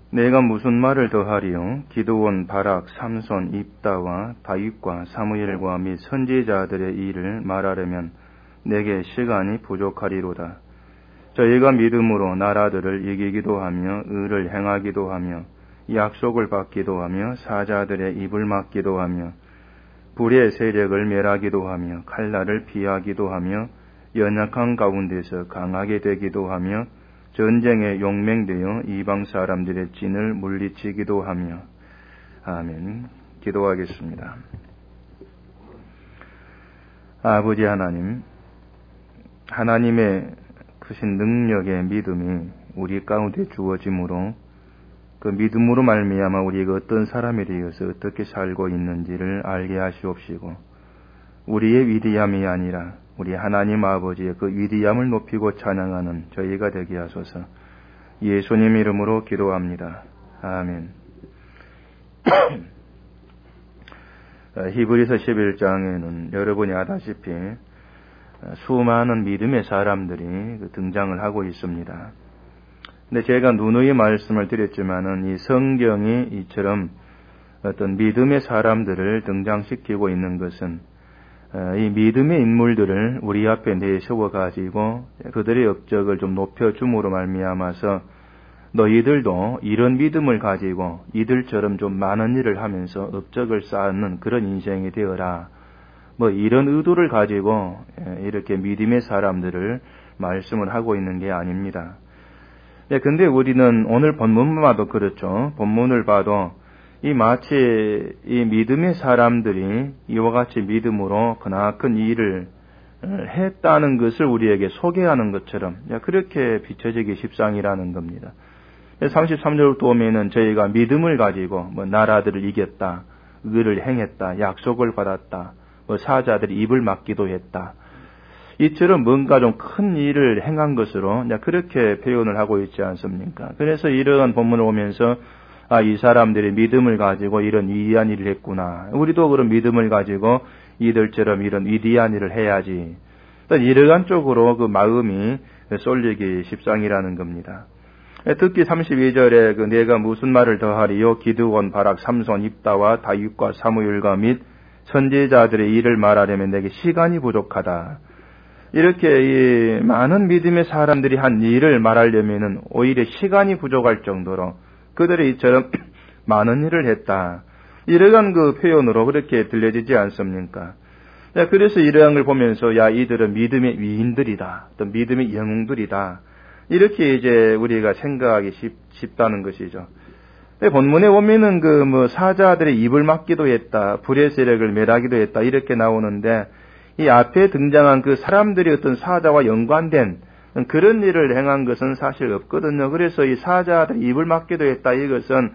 내가 무슨 말을 더하리요? 기드온, 바락, 삼손, 입다와 다윗과 사무엘과 및 선지자들의 일을 말하려면 내게 시간이 부족하리로다. 저희가 믿음으로 나라들을 이기기도 하며 의를 행하기도 하며 약속을 받기도 하며 사자들의 입을 막기도 하며 불의 세력을 멸하기도 하며 칼날을 피하기도 하며 연약한 가운데서 강하게 되기도 하며 전쟁에 용맹되어 이방 사람들의 진을 물리치기도 하며. 아멘. 기도하겠습니다. 아버지 하나님, 하나님의 크신 능력의 믿음이 우리 가운데 주어지므로 그 믿음으로 말미암아 우리가 어떤 사람에 대해서 어떻게 살고 있는지를 알게 하시옵시고, 우리의 위대함이 아니라 우리 하나님 아버지의 그 위대함을 높이고 찬양하는 저희가 되게 하소서. 예수님 이름으로 기도합니다. 아멘. 히브리서 11장에는 여러분이 아다시피 수많은 믿음의 사람들이 등장을 하고 있습니다. 근데 제가 누누이 말씀을 드렸지만은 이 성경이 이처럼 어떤 믿음의 사람들을 등장시키고 있는 것은 이 믿음의 인물들을 우리 앞에 내세워 가지고 그들의 업적을 좀 높여줌으로 말미암아서 너희들도 이런 믿음을 가지고 이들처럼 좀 많은 일을 하면서 업적을 쌓는 그런 인생이 되어라, 뭐 이런 의도를 가지고 이렇게 믿음의 사람들을 말씀을 하고 있는 게 아닙니다. 근데 우리는 오늘 본문만 봐도 그렇죠. 본문을 봐도 이 마치 이 믿음의 사람들이 이와 같이 믿음으로 크나큰 일을 했다는 것을 우리에게 소개하는 것처럼 그렇게 비춰지기 십상이라는 겁니다. 33절부터 오면은 저희가 믿음을 가지고 뭐 나라들을 이겼다, 의를 행했다, 약속을 받았다, 뭐 사자들이 입을 막기도 했다, 이처럼 뭔가 좀 큰 일을 행한 것으로 그렇게 표현을 하고 있지 않습니까? 그래서 이런 본문을 오면서 이 사람들이 믿음을 가지고 이런 위대한 일을 했구나, 우리도 그런 믿음을 가지고 이들처럼 이런 위대한 일을 해야지, 이러한 쪽으로 그 마음이 쏠리기 십상이라는 겁니다. 특히 32절에 내가 무슨 말을 더하리요? 기드온, 바락, 삼손, 입다와 다윗과 사무엘과 및 선지자들의 일을 말하려면 내게 시간이 부족하다. 이렇게 이 많은 믿음의 사람들이 한 일을 말하려면은 오히려 시간이 부족할 정도로 그들이 이처럼 많은 일을 했다, 이러한 그 표현으로 그렇게 들려지지 않습니까? 그래서 이러한 걸 보면서 이들은 믿음의 위인들이다, 또 믿음의 영웅들이다, 이렇게 이제 우리가 생각하기 쉽다는 것이죠. 본문에 보면은 그 뭐 사자들의 입을 막기도 했다, 불의 세력을 멸하기도 했다, 이렇게 나오는데 이 앞에 등장한 그 사람들이 어떤 사자와 연관된 그런 일을 행한 것은 사실 없거든요. 그래서 이 사자들의 입을 막기도 했다, 이것은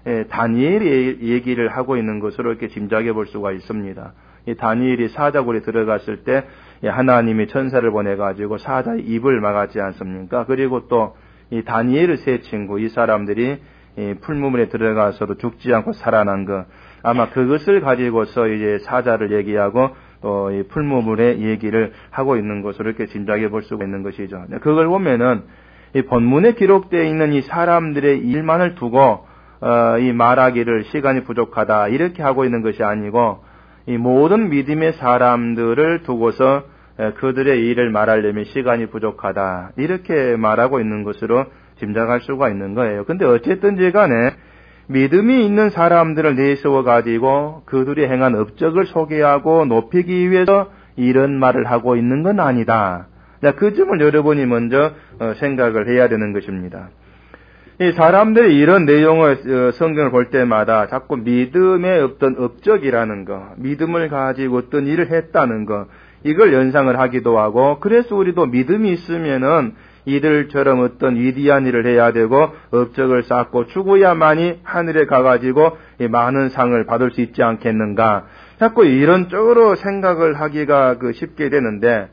다니엘이 얘기를 하고 있는 것으로 이렇게 짐작해 볼 수가 있습니다. 이 다니엘이 사자굴에 들어갔을 때 하나님이 천사를 보내가지고 사자의 입을 막았지 않습니까? 그리고 또 이 다니엘의 세 친구, 이 사람들이 이 풀무물에 들어가서도 죽지 않고 살아난 것, 아마 그것을 가지고서 이제 사자를 얘기하고 또 이 풀무물의 얘기를 하고 있는 것으로 이렇게 짐작해 볼 수가 있는 것이죠. 그걸 보면은 이 본문에 기록되어 있는 이 사람들의 일만을 두고 이 말하기를 시간이 부족하다, 이렇게 하고 있는 것이 아니고 이 모든 믿음의 사람들을 두고서 그들의 일을 말하려면 시간이 부족하다, 이렇게 말하고 있는 것으로 짐작할 수가 있는 거예요. 근데 어쨌든지 간에 믿음이 있는 사람들을 내세워 가지고 그들이 행한 업적을 소개하고 높이기 위해서 이런 말을 하고 있는 건 아니다. 그 점을 여러분이 먼저 생각을 해야 되는 것입니다. 이 사람들이 이런 내용을 성경을 볼 때마다 자꾸 믿음의 어떤 업적이라는 거, 믿음을 가지고 어떤 일을 했다는 거, 이걸 연상을 하기도 하고, 그래서 우리도 믿음이 있으면은 이들처럼 어떤 위대한 일을 해야 되고 업적을 쌓고 죽어야만이 하늘에 가가지고 많은 상을 받을 수 있지 않겠는가, 자꾸 이런 쪽으로 생각을 하기가 쉽게 되는데,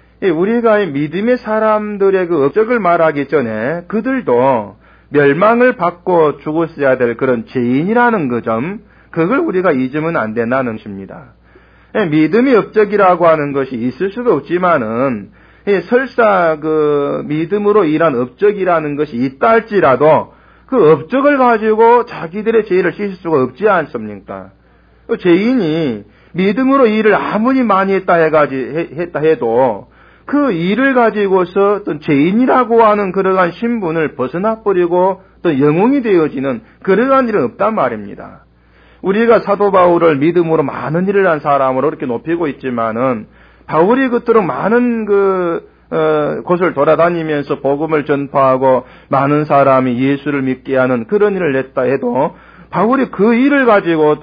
우리가 믿음의 사람들의 그 업적을 말하기 전에 그들도 멸망을 받고 죽었어야 될 그런 죄인이라는 그 점, 그걸 우리가 잊으면 안 된다는 것입니다. 믿음의 업적이라고 하는 것이 있을 수도 없지만은 설사 그 믿음으로 일한 업적이라는 것이 있다 할지라도 그 업적을 가지고 자기들의 죄를 씻을 수가 없지 않습니까? 죄인이 믿음으로 일을 아무리 많이 했다 해도 그 일을 가지고서 어떤 죄인이라고 하는 그러한 신분을 벗어나버리고 또 영웅이 되어지는 그러한 일은 없단 말입니다. 우리가 사도 바울을 믿음으로 많은 일을 한 사람으로 이렇게 높이고 있지만은 바울이 그토록 많은 곳을 돌아다니면서 복음을 전파하고 많은 사람이 예수를 믿게 하는 그런 일을 했다 해도 바울이 그 일을 가지고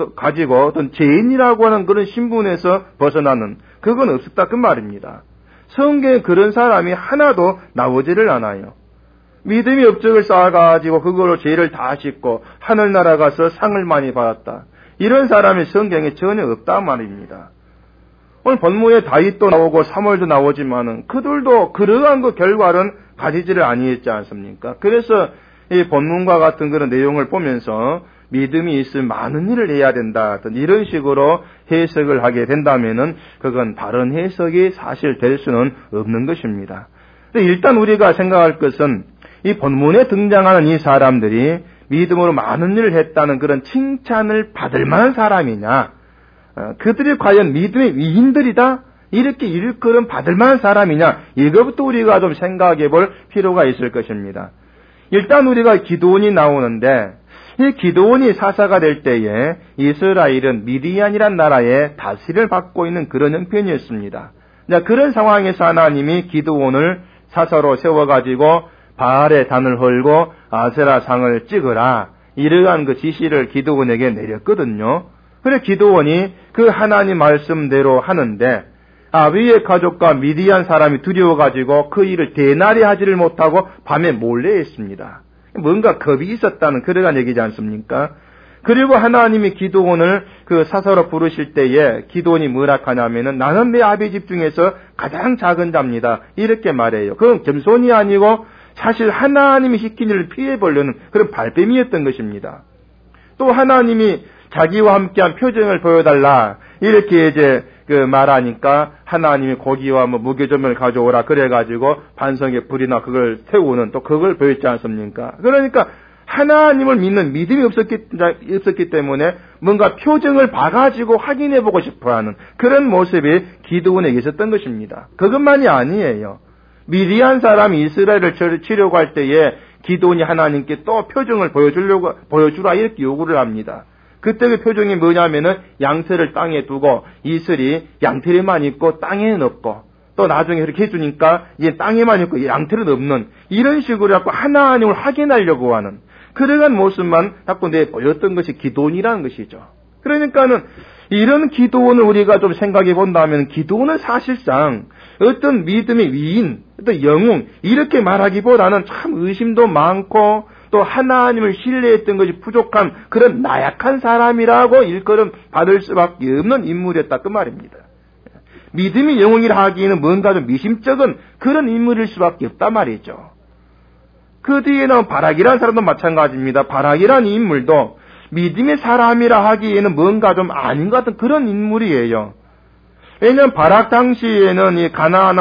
어떤 죄인이라고 하는 그런 신분에서 벗어나는 그건 없었다 그 말입니다. 성경에 그런 사람이 하나도 나오지를 않아요. 믿음의 업적을 쌓아가지고 그걸로 죄를 다 씻고 하늘나라 가서 상을 많이 받았다. 이런 사람이 성경에 전혀 없단 말입니다. 오늘 본문에 다윗도 나오고 사무엘도 나오지만은 그들도 그러한 그 결과는 가지지를 아니했지 않습니까? 그래서 이 본문과 같은 그런 내용을 보면서 믿음이 있으면 많은 일을 해야 된다. 이런 식으로 해석을 하게 된다면은 그건 바른 해석이 사실 될 수는 없는 것입니다. 일단 우리가 생각할 것은 이 본문에 등장하는 이 사람들이 믿음으로 많은 일을 했다는 그런 칭찬을 받을 만한 사람이냐, 그들이 과연 믿음의 위인들이다? 이렇게 일컬음 받을 만한 사람이냐, 이것부터 우리가 좀 생각해 볼 필요가 있을 것입니다. 일단 우리가 기드온이 나오는데, 이 기드온이 사사가 될 때에 이스라엘은 미디안이란 나라의 다스리를 받고 있는 그런 형편이었습니다. 그런 상황에서 하나님이 기드온을 사사로 세워가지고 바알의 단을 헐고 아세라 상을 찍으라, 이러한 그 지시를 기드온에게 내렸거든요. 그래 기드온이 그 하나님 말씀대로 하는데 아비의 가족과 미디안 사람이 두려워가지고 그 일을 대낮에 하지를 못하고 밤에 몰래 했습니다. 뭔가 겁이 있었다는 그러한 얘기지 않습니까? 그리고 하나님이 기드온을 그 사사로 부르실 때에 기드온이 뭐라 하냐면은 나는 내 아비 집 중에서 가장 작은 자입니다. 이렇게 말해요. 그건 겸손이 아니고 사실 하나님이 시킨 일을 피해보려는 그런 발뺌이었던 것입니다. 또 하나님이 자기와 함께한 표정을 보여달라 이렇게 이제 말하니까 하나님이 고기와 무교점을 가져오라 그래가지고 반석에 불이나 그걸 태우는 또 그걸 보였지 않습니까? 그러니까 하나님을 믿는 믿음이 없었기 때문에 뭔가 표정을 봐가지고 확인해보고 싶어하는 그런 모습이 기드온에게 있었던 것입니다. 그것만이 아니에요. 미디안 사람이 이스라엘을 치려고 할 때에 기드온이 하나님께 또 표정을 보여주라 이렇게 요구를 합니다. 그때 그 표정이 뭐냐면은 양털을 땅에 두고 이슬이 양털에만 있고 땅에는 없고 또 나중에 그렇게 해주니까 이제 땅에만 있고 양털은 없는 이런 식으로 자꾸 하나님을 확인하려고 하는 그러한 모습만 자꾸 보였던 것이 기드온이라는 것이죠. 그러니까는 이런 기드온을 우리가 좀 생각해 본다면 기드온은 사실상 어떤 믿음의 위인, 어떤 영웅 이렇게 말하기보다는 참 의심도 많고 또 하나님을 신뢰했던 것이 부족한 그런 나약한 사람이라고 일컬음 받을 수밖에 없는 인물이었다 그 말입니다. 믿음의 영웅이라 하기에는 뭔가 좀 미심쩍은 그런 인물일 수밖에 없단 말이죠. 그 뒤에 나온 바락이라는 사람도 마찬가지입니다. 바락이라는 인물도 믿음의 사람이라 하기에는 뭔가 좀 아닌 것 같은 그런 인물이에요. 왜냐하면 바락 당시에는 이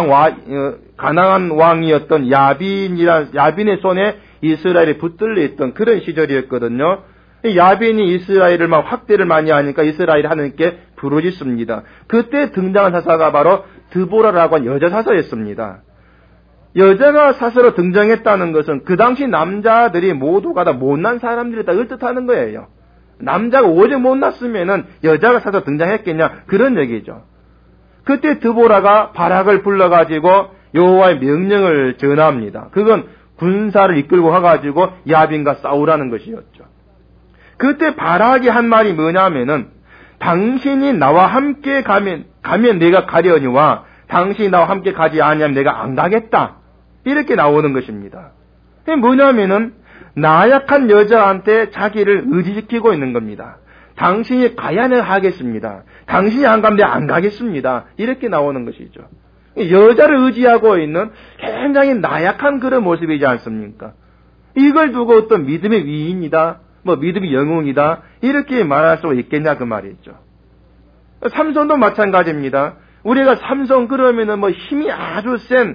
가나안 왕이었던 야빈의 손에 이스라엘이 붙들려 있던 그런 시절이었거든요. 야빈이 이스라엘을 막 확대를 많이 하니까 이스라엘이 하나님께 부르짖습니다. 그때 등장한 사사가 바로 드보라라고 하는 여자 사사였습니다. 여자가 사사로 등장했다는 것은 그 당시 남자들이 모두가 다 못난 사람들이다 이걸 뜻하는 거예요. 남자가 오직 못났으면은 여자가 사사로 등장했겠냐 그런 얘기죠. 그때 드보라가 바락을 불러가지고 여호와의 명령을 전합니다. 그건 군사를 이끌고 가가지고 야빈과 싸우라는 것이었죠. 그때 바락이 한 말이 뭐냐면은 당신이 나와 함께 가면 내가 가려니와 당신이 나와 함께 가지 아니하면 내가 안 가겠다. 이렇게 나오는 것입니다. 그게 뭐냐면은 나약한 여자한테 자기를 의지시키고 있는 겁니다. 당신이 가야 내가 하겠습니다. 당신이 안 가면 내가 안 가겠습니다. 이렇게 나오는 것이죠. 여자를 의지하고 있는 굉장히 나약한 그런 모습이지 않습니까? 이걸 두고 어떤 믿음의 위인이다, 믿음의 영웅이다, 이렇게 말할 수 있겠냐, 그 말이죠. 삼손도 마찬가지입니다. 우리가 삼손 그러면은 힘이 아주 센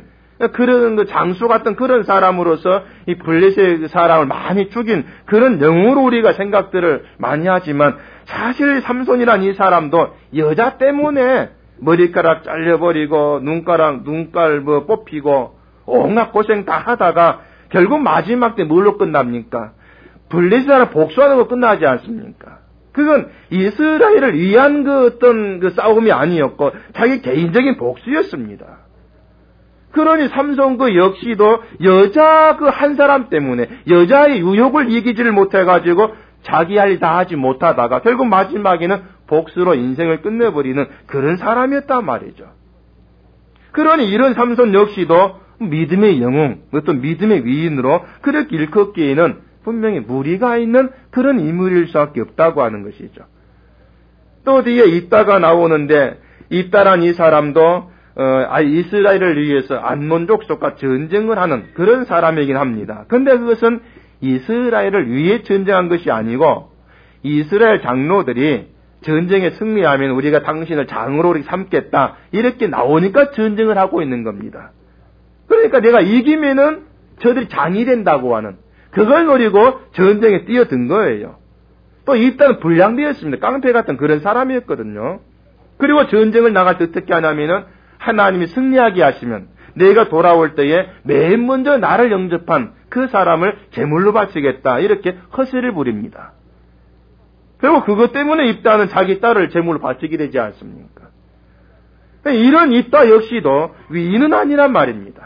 그런 그 장수 같은 그런 사람으로서 이 블레셋 사람을 많이 죽인 그런 영웅으로 우리가 생각들을 많이 하지만 사실 삼손이란 이 사람도 여자 때문에 머리카락 잘려버리고 눈깔 뭐 뽑히고 온갖 고생 다 하다가 결국 마지막 때 뭘로 끝납니까? 블레셋 사람 복수하는 거 끝나지 않습니까? 그건 이스라엘을 위한 그 어떤 그 싸움이 아니었고 자기 개인적인 복수였습니다. 그러니 삼손 그 역시도 여자 그 한 사람 때문에 여자의 유혹을 이기지를 못해가지고 자기 할 일 다 하지 못하다가 결국 마지막에는 복수로 인생을 끝내버리는 그런 사람이었단 말이죠. 그러니 이런 삼손 역시도 믿음의 영웅, 어떤 믿음의 위인으로 그렇게 일컫기에는 분명히 무리가 있는 그런 인물일 수밖에 없다고 하는 것이죠. 또 뒤에 이따가 나오는데 이따란 이 사람도 이스라엘을 위해서 암몬 족속과 전쟁을 하는 그런 사람이긴 합니다. 근데 그것은 이스라엘을 위해 전쟁한 것이 아니고 이스라엘 장로들이 전쟁에 승리하면 우리가 당신을 장으로 삼겠다 이렇게 나오니까 전쟁을 하고 있는 겁니다. 그러니까 내가 이기면은 저들이 장이 된다고 하는 그걸 노리고 전쟁에 뛰어든 거예요. 또 이때는 불량되었습니다. 깡패 같은 그런 사람이었거든요. 그리고 전쟁을 나갈 때 어떻게 하냐면은 하나님이 승리하게 하시면 내가 돌아올 때에 맨 먼저 나를 영접한 그 사람을 제물로 바치겠다 이렇게 허세를 부립니다. 그리고 그것 때문에 입다는 자기 딸을 제물로 바치게 되지 않습니까? 이런 입다 역시도 위인은 아니란 말입니다.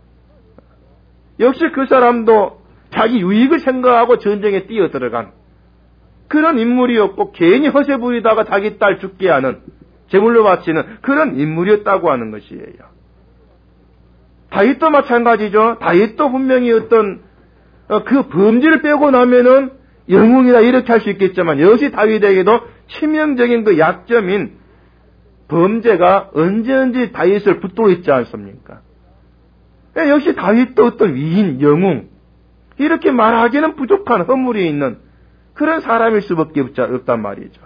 역시 그 사람도 자기 유익을 생각하고 전쟁에 뛰어들어간 그런 인물이었고 괜히 허세 부리다가 자기 딸 죽게 하는 제물로 바치는 그런 인물이었다고 하는 것이에요. 다윗도 마찬가지죠. 다윗도 분명히 어떤 그 범죄를 빼고 나면은 영웅이다 이렇게 할 수 있겠지만 역시 다윗에게도 치명적인 그 약점인 범죄가 언제 다윗을 붙들고 있지 않습니까? 역시 다윗도 어떤 위인, 영웅 이렇게 말하기는 부족한 허물이 있는 그런 사람일 수밖에 없단 말이죠.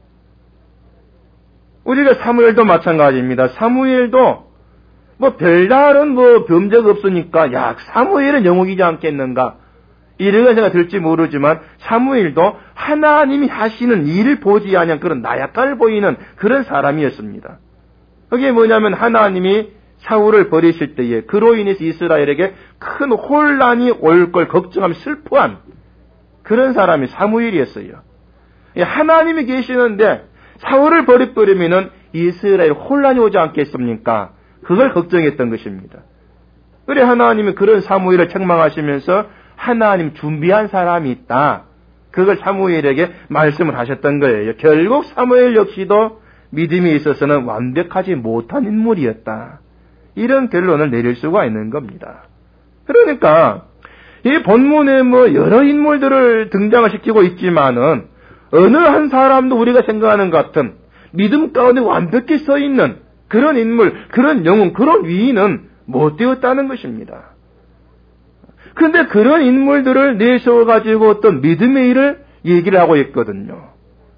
우리가 사무엘도 마찬가지입니다. 사무엘도 별다른 범죄가 없으니까 사무엘은 영웅이지 않겠는가 이런 생각이 들지 모르지만 사무엘도 하나님이 하시는 일을 보지 아니한 그런 나약함을 보이는 그런 사람이었습니다. 그게 뭐냐면 하나님이 사울을 버리실 때에 그로 인해서 이스라엘에게 큰 혼란이 올 걸 걱정하며 슬퍼한 그런 사람이 사무엘이었어요. 하나님이 계시는데 사울을 버려버리면은 이스라엘 혼란이 오지 않겠습니까? 그걸 걱정했던 것입니다. 그래 하나님이 그런 사무엘을 책망하시면서 하나님 준비한 사람이 있다. 그걸 사무엘에게 말씀을 하셨던 거예요. 결국 사무엘 역시도 믿음에 있어서는 완벽하지 못한 인물이었다. 이런 결론을 내릴 수가 있는 겁니다. 그러니까 이 본문에 여러 인물들을 등장을 시키고 있지만은 어느 한 사람도 우리가 생각하는 것 같은 믿음 가운데 완벽히 서 있는 그런 인물, 그런 영웅, 그런 위인은 못 되었다는 것입니다. 그런데 그런 인물들을 내세워가지고 어떤 믿음의 일을 얘기를 하고 있거든요.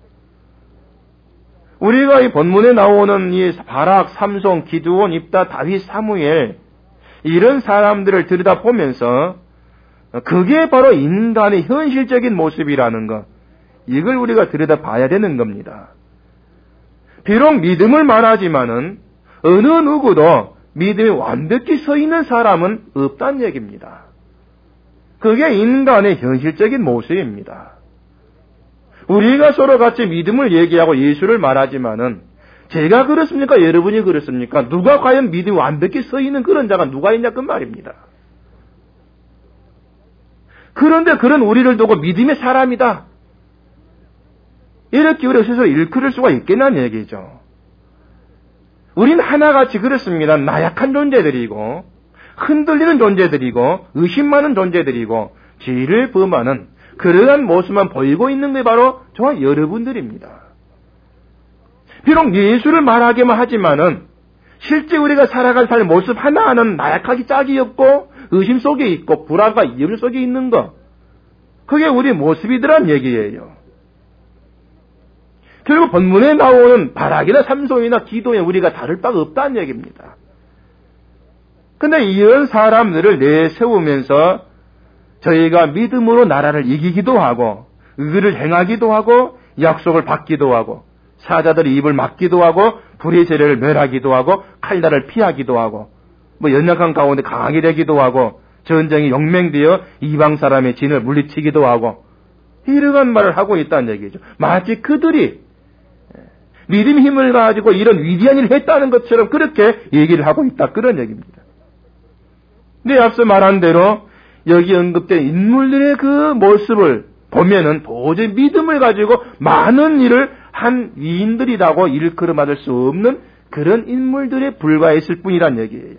우리가 이 본문에 나오는 이 바락, 삼손, 기드온, 입다, 다윗, 사무엘 이런 사람들을 들여다보면서 그게 바로 인간의 현실적인 모습이라는 것 이걸 우리가 들여다봐야 되는 겁니다. 비록 믿음을 말하지만은 어느 누구도 믿음이 완벽히 서 있는 사람은 없다는 얘기입니다. 그게 인간의 현실적인 모습입니다. 우리가 서로 같이 믿음을 얘기하고 예수를 말하지만은 제가 그렇습니까? 여러분이 그렇습니까? 누가 과연 믿음이 완벽히 서 있는 그런 자가 누가 있냐 그 말입니다. 그런데 그런 우리를 두고 믿음의 사람이다. 이렇게 우리가 스스로 일컬을 수가 있겠냐는 얘기죠. 우린 하나같이 그렇습니다. 나약한 존재들이고 흔들리는 존재들이고 의심 많은 존재들이고 죄를 범하는 그러한 모습만 보이고 있는 게 바로 저와 여러분들입니다. 비록 예수를 말하기만 하지만은 실제 우리가 살아갈 삶의 모습 하나하나는 나약하기 짝이 없고 의심 속에 있고 불안과 이유 속에 있는 것. 그게 우리 모습이더란 얘기예요. 결국 본문에 나오는 바락이나 삼손이나 기도에 우리가 다를 바가 없다는 얘기입니다. 근데 이런 사람들을 내세우면서 저희가 믿음으로 나라를 이기기도 하고 의를 행하기도 하고 약속을 받기도 하고 사자들의 입을 막기도 하고 불의 세력을 멸하기도 하고 칼날을 피하기도 하고 연약한 가운데 강하게 되기도 하고 전쟁이 용맹되어 이방 사람의 진을 물리치기도 하고 이러한 말을 하고 있다는 얘기죠. 마치 그들이 믿음의 힘을 가지고 이런 위대한 일을 했다는 것처럼 그렇게 얘기를 하고 있다. 그런 얘기입니다. 근데 앞서 말한 대로 여기 언급된 인물들의 그 모습을 보면은 도저히 믿음을 가지고 많은 일을 한 위인들이라고 일컬어받을 수 없는 그런 인물들에 불과했을 뿐이란 얘기예요.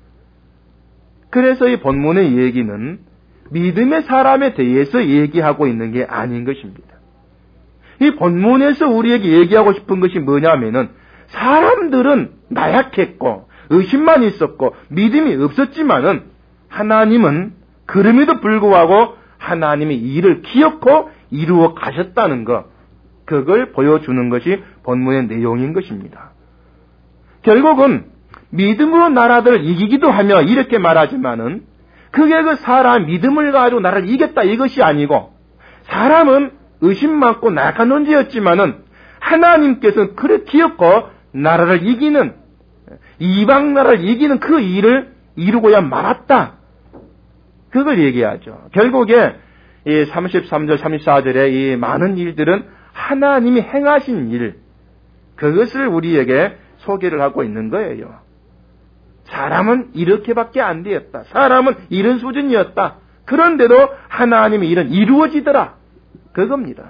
그래서 이 본문의 얘기는 믿음의 사람에 대해서 얘기하고 있는 게 아닌 것입니다. 이 본문에서 우리에게 얘기하고 싶은 것이 뭐냐면은 사람들은 나약했고 의심만 있었고 믿음이 없었지만은 하나님은 그럼에도 불구하고 하나님이 일을 기어코 이루어 가셨다는 것, 그걸 보여주는 것이 본문의 내용인 것입니다. 결국은 믿음으로 나라들을 이기기도 하며 이렇게 말하지만은 그게 그 사람 믿음을 가지고 나라를 이겼다 이것이 아니고 사람은 의심 많고 나약한 존재였지만은 하나님께서는 그렇게 기어코 나라를 이기는 이방 나라를 이기는 그 일을 이루고야 말았다. 그걸 얘기하죠. 결국에 이 33절 34절의 이 많은 일들은 하나님이 행하신 일, 그것을 우리에게 소개를 하고 있는 거예요. 사람은 이렇게밖에 안 되었다. 사람은 이런 수준이었다. 그런데도 하나님의 일은 이루어지더라. 그겁니다.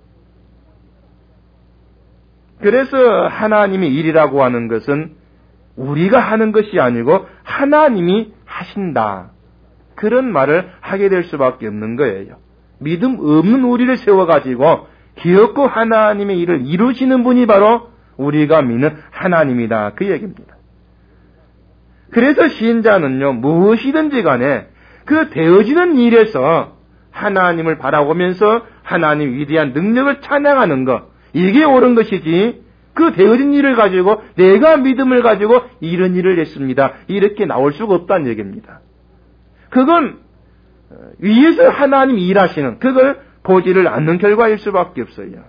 그래서 하나님의 일이라고 하는 것은 우리가 하는 것이 아니고 하나님이 하신다. 그런 말을 하게 될 수밖에 없는 거예요. 믿음 없는 우리를 세워가지고 기어코 하나님의 일을 이루시는 분이 바로 우리가 믿는 하나님이다. 그 얘기입니다. 그래서 신자는요, 무엇이든지 간에 그 되어지는 일에서 하나님을 바라보면서 하나님 위대한 능력을 찬양하는 것, 이게 옳은 것이지 그 되어진 일을 가지고 내가 믿음을 가지고 이런 일을 했습니다. 이렇게 나올 수가 없다는 얘기입니다. 그건 위에서 하나님이 일하시는 그걸 보지를 않는 결과일 수밖에 없어요.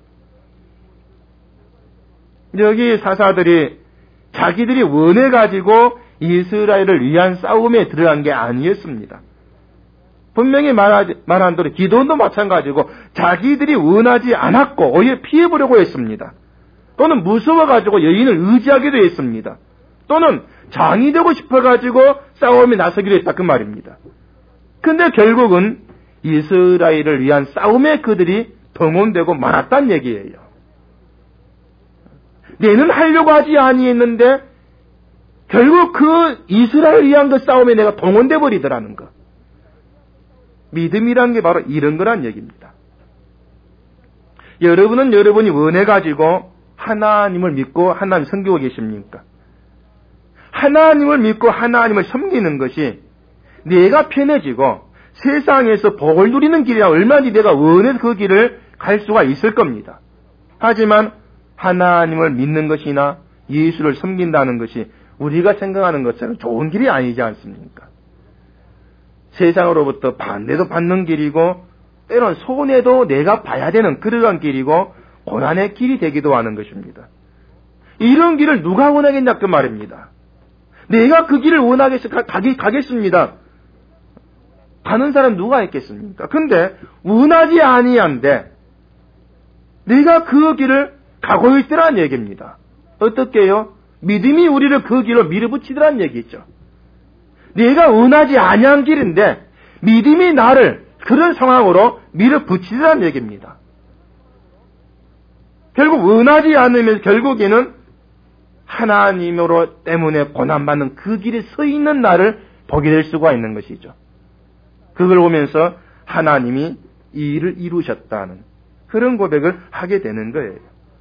여기 사사들이 자기들이 원해가지고 이스라엘을 위한 싸움에 들어간 게 아니었습니다. 분명히 말한 대로 기도원도 마찬가지고 자기들이 원하지 않았고 오히려 피해보려고 했습니다. 또는 무서워가지고 여인을 의지하기도 했습니다. 또는 장이 되고 싶어가지고 싸움에 나서기도 했다 그 말입니다. 근데 결국은 이스라엘을 위한 싸움에 그들이 동원되고 말았단 얘기예요. 내는 하려고 하지 아니했는데 결국 그 이스라엘을 위한 그 싸움에 내가 동원돼 버리더라는 것. 믿음이란 게 바로 이런 거란 얘기입니다. 여러분은 여러분이 원해가지고 하나님을 믿고 하나님 섬기고 계십니까? 하나님을 믿고 하나님을 섬기는 것이 내가 편해지고 세상에서 복을 누리는 길이야 얼마든지 내가 원해서 그 길을 갈 수가 있을 겁니다. 하지만 하나님을 믿는 것이나 예수를 섬긴다는 것이 우리가 생각하는 것처럼 좋은 길이 아니지 않습니까? 세상으로부터 반대도 받는 길이고 때론 손해도 내가 봐야 되는 그러한 길이고 고난의 길이 되기도 하는 것입니다. 이런 길을 누가 원하겠냐 그 말입니다. 내가 그 길을 가겠습니다. 가는 사람 누가 있겠습니까? 근데 원하지 아니한데 내가 그 길을 가고 있더란 얘기입니다. 어떻게 해요? 믿음이 우리를 그 길로 밀어붙이더란 얘기죠. 내가 원하지 아니한 길인데 믿음이 나를 그런 상황으로 밀어붙이더란 얘기입니다. 결국 원하지 않으면 결국에는 하나님으로 때문에 고난받는 그 길에 서 있는 나를 보게 될 수가 있는 것이죠. 그걸 보면서 하나님이 이 일을 이루셨다는 그런 고백을 하게 되는 거예요.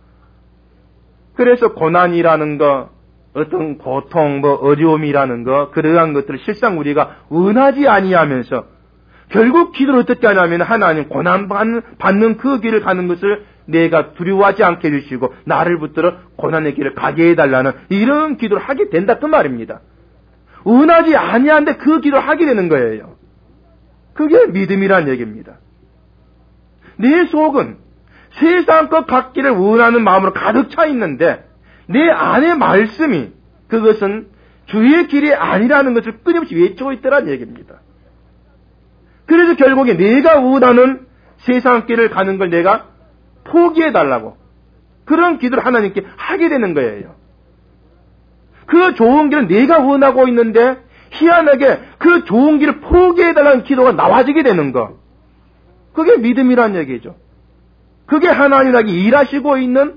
그래서 고난이라는 거, 어떤 고통, 어려움이라는 거, 그러한 것들을 실상 우리가 원하지 아니하면서 결국 기도를 어떻게 하냐면 하나님 고난받는 그 길을 가는 것을 내가 두려워하지 않게 해주시고 나를 붙들어 고난의 길을 가게 해달라는 이런 기도를 하게 된다 그 말입니다. 원하지 아니한데 그 기도를 하게 되는 거예요. 그게 믿음이란 얘기입니다. 내 속은 세상 것 갖기를 원하는 마음으로 가득 차 있는데 내 안의 말씀이 그것은 주의 길이 아니라는 것을 끊임없이 외치고 있더란 얘기입니다. 그래서 결국에 내가 원하는 세상 길을 가는 걸 내가 포기해달라고 그런 기도를 하나님께 하게 되는 거예요. 그 좋은 길은 내가 원하고 있는데 희한하게 그 좋은 길을 포기해달라는 기도가 나와지게 되는 거. 그게 믿음이란 얘기죠. 그게 하나님에게 일하시고 있는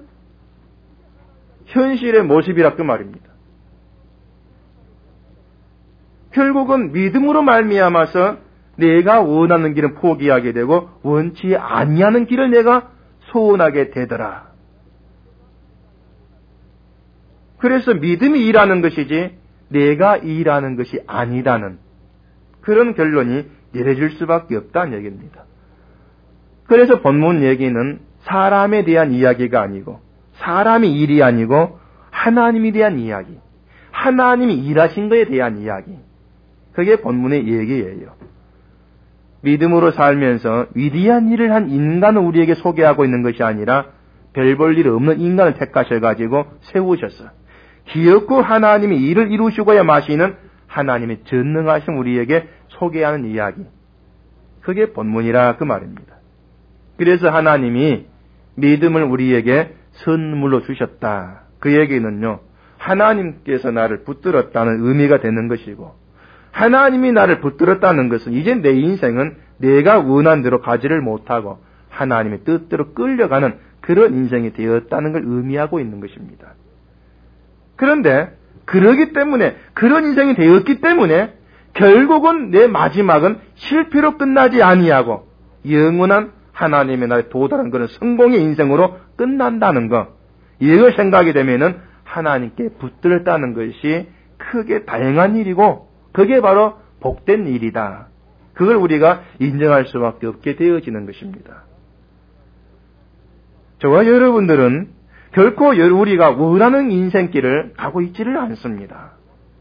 현실의 모습이라 그 말입니다. 결국은 믿음으로 말미암아서 내가 원하는 길은 포기하게 되고 원치 아니하는 길을 내가 소원하게 되더라. 그래서 믿음이 일하는 것이지 내가 일하는 것이 아니다는 그런 결론이 내려질 수밖에 없다는 얘기입니다. 그래서 본문 얘기는 사람에 대한 이야기가 아니고 사람이 일이 아니고 하나님에 대한 이야기, 하나님이 일하신 것에 대한 이야기, 그게 본문의 얘기예요. 믿음으로 살면서 위대한 일을 한 인간을 우리에게 소개하고 있는 것이 아니라 별 볼 일 없는 인간을 택하셔가지고 세우셔서 기엽고 하나님이 일을 이루시고야 마시는 하나님의 전능하신 우리에게 소개하는 이야기, 그게 본문이라 그 말입니다. 그래서 하나님이 믿음을 우리에게 선물로 주셨다. 그 얘기는요, 하나님께서 나를 붙들었다는 의미가 되는 것이고, 하나님이 나를 붙들었다는 것은 이제 내 인생은 내가 원한 대로 가지를 못하고 하나님의 뜻대로 끌려가는 그런 인생이 되었다는 걸 의미하고 있는 것입니다. 그런데 그러기 때문에, 그런 인생이 되었기 때문에 결국은 내 마지막은 실패로 끝나지 아니하고 영원한 하나님의 나라에 도달한 그런 성공의 인생으로 끝난다는 것, 이걸 생각하게 되면은 하나님께 붙들었다는 것이 크게 다행한 일이고 그게 바로 복된 일이다. 그걸 우리가 인정할 수밖에 없게 되어지는 것입니다. 저와 여러분들은 결코 우리가 원하는 인생길을 가고 있지를 않습니다.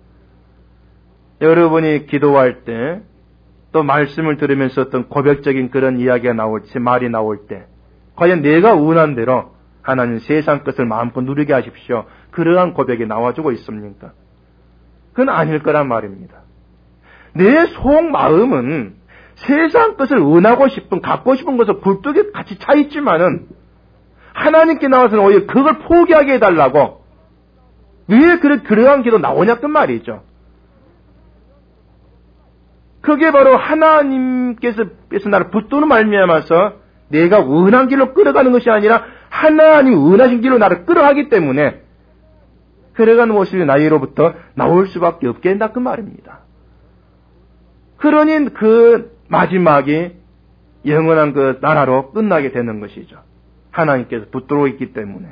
여러분이 기도할 때, 또 말씀을 들으면서 어떤 고백적인 그런 이야기가 나올지, 말이 나올 때, 과연 내가 원한 대로 하나님 세상 것을 마음껏 누리게 하십시오. 그러한 고백이 나와주고 있습니까? 그건 아닐 거란 말입니다. 내 속 마음은 세상 것을 원하고 싶은, 갖고 싶은 것을 굴뚝에 같이 차 있지만은 하나님께 나와서는 오히려 그걸 포기하게 해달라고 왜 그러한 기도 나오냐 그 말이죠. 그게 바로 하나님께서 나를 붙드는 말미암아서 내가 원한 길로 끌어가는 것이 아니라 하나님이 원하신 길로 나를 끌어가기 때문에 그래가는 모습이 나이로부터 나올 수밖에 없게 한다 그 말입니다. 그러니 그 마지막이 영원한 그 나라로 끝나게 되는 것이죠. 하나님께서 붙들어 있기 때문에.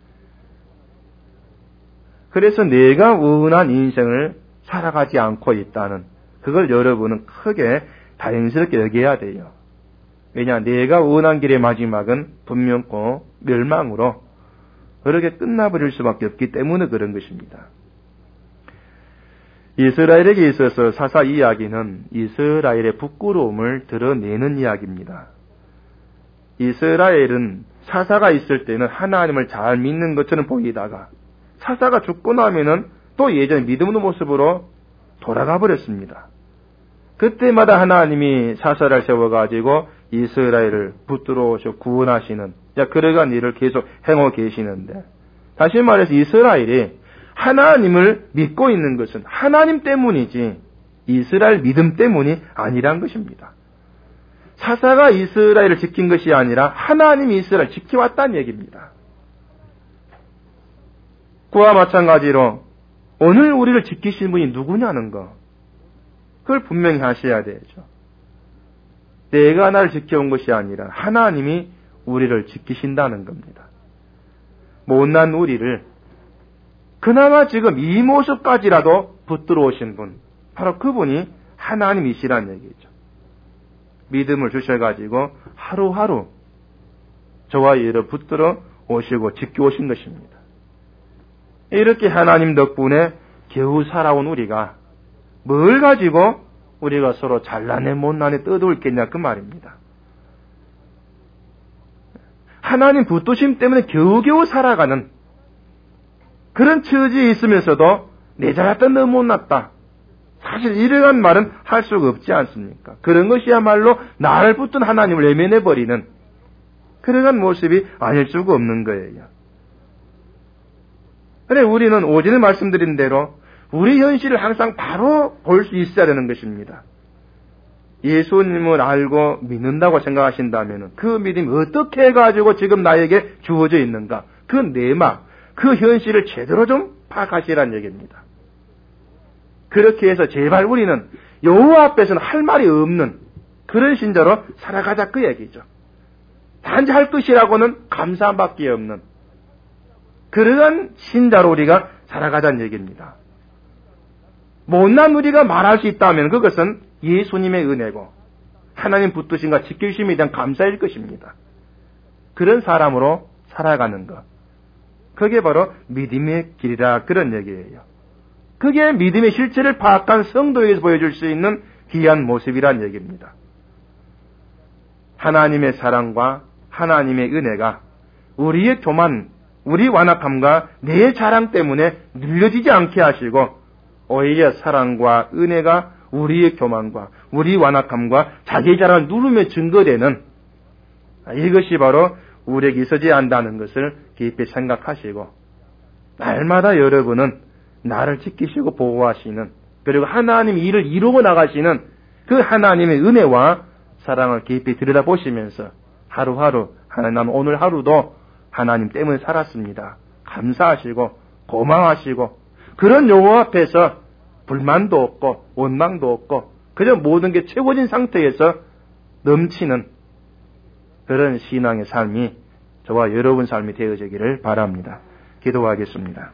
그래서 내가 원한 인생을 살아가지 않고 있다는 그걸 여러분은 크게 다행스럽게 여겨야 돼요. 왜냐, 내가 원한 길의 마지막은 분명코 멸망으로 그렇게 끝나버릴 수밖에 없기 때문에 그런 것입니다. 이스라엘에게 있어서 사사 이야기는 이스라엘의 부끄러움을 드러내는 이야기입니다. 이스라엘은 사사가 있을 때는 하나님을 잘 믿는 것처럼 보이다가 사사가 죽고 나면은 또 예전 믿음의 모습으로 돌아가 버렸습니다. 그때마다 하나님이 사사를 세워가지고 이스라엘을 붙들어 오셔 구원하시는, 그러한 일을 계속 행하고 계시는데, 다시 말해서 이스라엘이 하나님을 믿고 있는 것은 하나님 때문이지 이스라엘 믿음 때문이 아니란 것입니다. 사사가 이스라엘을 지킨 것이 아니라 하나님이 이스라엘을 지켜왔다는 얘기입니다. 그와 마찬가지로 오늘 우리를 지키신 분이 누구냐는 거, 그걸 분명히 하셔야 되죠. 내가 나를 지켜온 것이 아니라 하나님이 우리를 지키신다는 겁니다. 못난 우리를 그나마 지금 이 모습까지라도 붙들어 오신 분, 바로 그분이 하나님이시란 얘기죠. 믿음을 주셔가지고 하루하루 저와 이를 붙들어 오시고 지켜오신 것입니다. 이렇게 하나님 덕분에 겨우 살아온 우리가 뭘 가지고 우리가 서로 잘나네 못나네 떠돌겠냐 그 말입니다. 하나님 붙드심 때문에 겨우겨우 살아가는 그런 처지에 있으면서도 내 잘났다 너 못났다. 사실 이러한 말은 할 수가 없지 않습니까? 그런 것이야말로 나를 붙든 하나님을 외면해버리는 그러한 모습이 아닐 수가 없는 거예요. 그래 우리는 오전에 말씀드린 대로 우리 현실을 항상 바로 볼 수 있어야 되는 것입니다. 예수님을 알고 믿는다고 생각하신다면 그 믿음이 어떻게 해가지고 지금 나에게 주어져 있는가 그 내막, 그 현실을 제대로 좀 파악하시라는 얘기입니다. 그렇게 해서 제발 우리는 여호와 앞에서는 할 말이 없는 그런 신자로 살아가자 그 얘기죠. 단지 할 것이라고는 감사함밖에 없는 그러한 신자로 우리가 살아가자는 얘기입니다. 못난 우리가 말할 수 있다면 그것은 예수님의 은혜고 하나님 붙드심과 지키심에 대한 감사일 것입니다. 그런 사람으로 살아가는 것. 그게 바로 믿음의 길이라 그런 얘기예요. 그게 믿음의 실체를 파악한 성도에게서 보여줄 수 있는 귀한 모습이란 얘기입니다. 하나님의 사랑과 하나님의 은혜가 우리의 교만, 우리 완악함과 내 자랑 때문에 눌려지지 않게 하시고 오히려 사랑과 은혜가 우리의 교만과 우리 완악함과 자기 자랑을 누르며 증거되는 이것이 바로 우리에게 있어져야 한다는 것을 깊이 생각하시고 날마다 여러분은 나를 지키시고 보호하시는 그리고 하나님의 일을 이루고 나가시는 그 하나님의 은혜와 사랑을 깊이 들여다보시면서 하루하루 하나님 오늘 하루도 하나님 때문에 살았습니다. 감사하시고 고마워하시고 그런 여호와 앞에서 불만도 없고 원망도 없고 그저 모든 게 채워진 상태에서 넘치는 그런 신앙의 삶이 저와 여러분 삶이 되어지기를 바랍니다. 기도하겠습니다.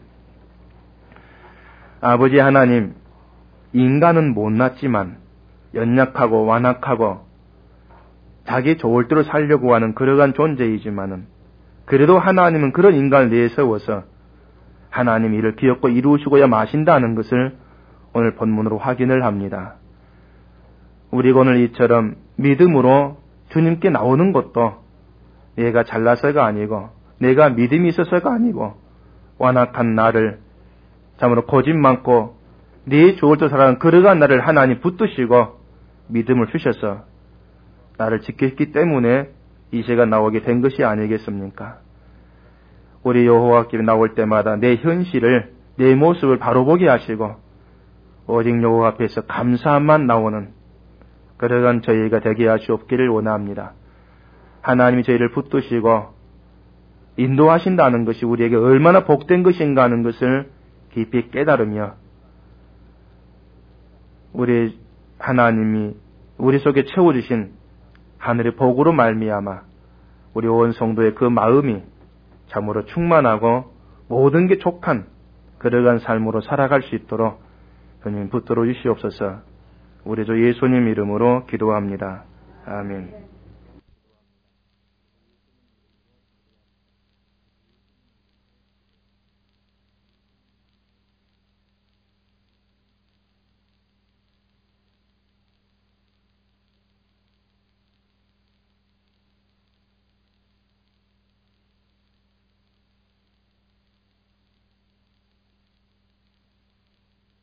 아버지 하나님, 인간은 못났지만 연약하고 완악하고 자기 좋을 대로 살려고 하는 그러한 존재이지만은 그래도 하나님은 그런 인간을 내세워서 하나님 일을 기업고 이루시고야 마신다는 것을 오늘 본문으로 확인을 합니다. 우리가 오늘 이처럼 믿음으로 주님께 나오는 것도 내가 잘나서가 아니고 내가 믿음이 있어서가 아니고 완악한 나를 참으로 고집 많고 네 좋을 줄 살아가는 그러한 나를 하나님 붙드시고 믿음을 주셔서 나를 지켰기 때문에 이 시간 나오게 된 것이 아니겠습니까? 우리 여호와께 나올 때마다 내 현실을 내 모습을 바로 보게 하시고 오직 여호와 앞에서 감사함만 나오는 그러한 저희가 되게 하시옵기를 원합니다. 하나님이 저희를 붙드시고 인도하신다는 것이 우리에게 얼마나 복된 것인가 하는 것을 깊이 깨달으며 우리 하나님이 우리 속에 채워주신 하늘의 복으로 말미암아 우리 온 성도의 그 마음이 참으로 충만하고 모든 게 족한 그러한 삶으로 살아갈 수 있도록 주님 붙들어 주시옵소서. 우리 주 예수님 이름으로 기도합니다. 아멘.